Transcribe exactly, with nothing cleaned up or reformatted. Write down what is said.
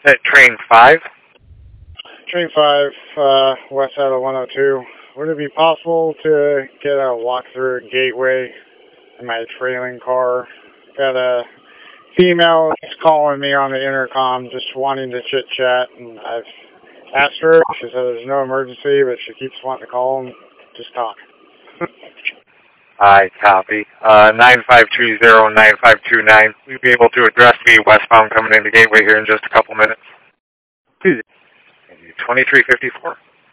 At train five? Train five, uh, west side of one oh two. Would it be possible to get a walk-through at Gateway in my trailing car? Got a female that's calling me on the intercom just wanting to chit-chat, and I've asked her. She said there's no emergency, but she keeps wanting to call and just talk. I copy. Uh, nine five two zero, nine five two nine. Will you be able to address me westbound coming into Gateway here in just a couple minutes? twenty-three fifty-four.